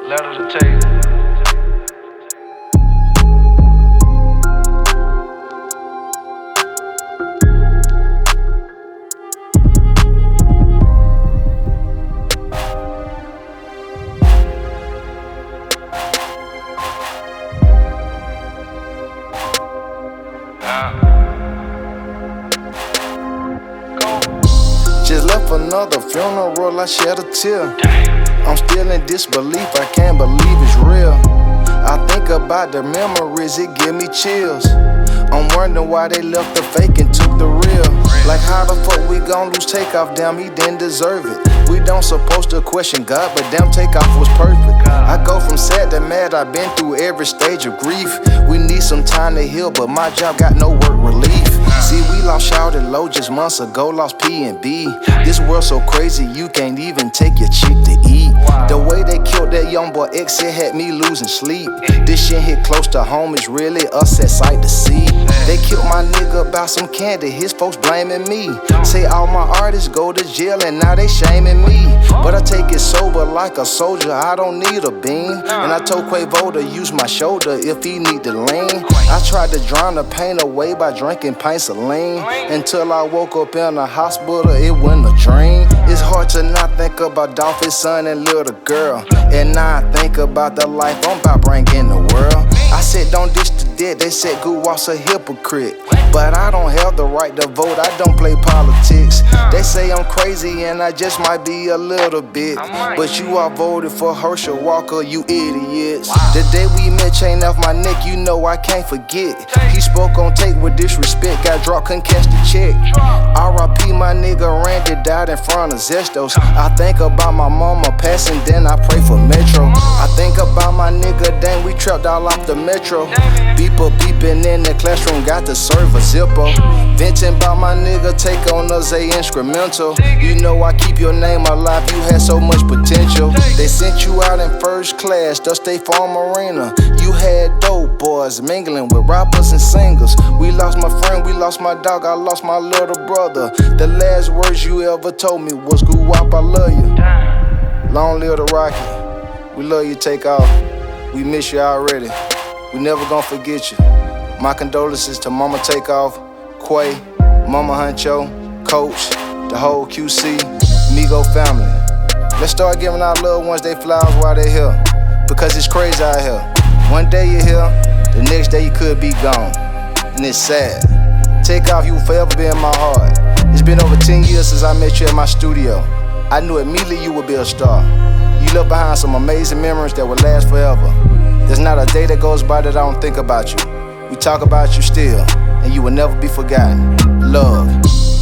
Letter to take. Just left another funeral, I shed a tear. I'm still in disbelief, I can't believe it's real. I think about the memories, it give me chills. I'm wondering why they left the fake and took the real. Like how the fuck we gon' lose Takeoff? Damn, he didn't deserve it. We don't supposed to question God, but damn, Takeoff was perfect. I go from sad to mad, I've been through every stage of grief. We need some time to heal, but my job got no work relief. See, we lost Shouted Low just months ago, lost P&B. This world so crazy, you can't even take your chick to eat. The way they killed that young boy X, it had me losing sleep. This shit hit close to home, it's really a sad sight to see. They killed my nigga about some candy, his folks blaming me. Say all my artists go to jail and now they shaming me. But I take it sober like a soldier, I don't need a beam. And I told Quavo to use my shoulder if he need to lean. I tried to drown the pain away by drinking pints of lean. Until I woke up in the hospital, it wasn't a dream. It's hard to not think about Dolphin's son and little girl. And now I think about the life I'm about bringing the world. I said don't dish the dead, they said Guwap's a hypocrite. But I don't have the right to vote, I don't play politics. They say I'm crazy and I just might be a little bit. But you all voted for Herschel Walker, you idiots. The day we met, chain off my neck, you know I can't forget. He spoke on tape with disrespect, got dropped, couldn't catch the check. R.I.P. my nigga Randy died in front of Zestos. I think about my mama passing, then I pray for Metro. I think about my nigga, dang, we trapped all off the Metro. Beeper beeping in the classroom, got to serve a Zippo. Venting about my nigga, take on us a instrumental. You know I keep your name alive, you had so much potential. They sent you out in first class, the State Farm Arena. You had dope boys mingling with rappers and singers. We lost my friend, we lost my dog, I lost my little brother. The last words you ever told me was Guwap, I love you. Long live the Rocky, we love you, Takeoff. We miss you already, we never gonna forget you. My condolences to Mama Takeoff, Quay, Mama Huncho, Coach, the whole QC, Migo family. Let's start giving our loved ones their flowers while they're here. Because it's crazy out here. One day you're here, the next day you could be gone. And it's sad. Takeoff, you will forever be in my heart. It's been over 10 years since I met you at my studio. I knew immediately you would be a star. You left behind some amazing memories that will last forever. There's not a day that goes by that I don't think about you. We talk about you still, and you will never be forgotten. Love.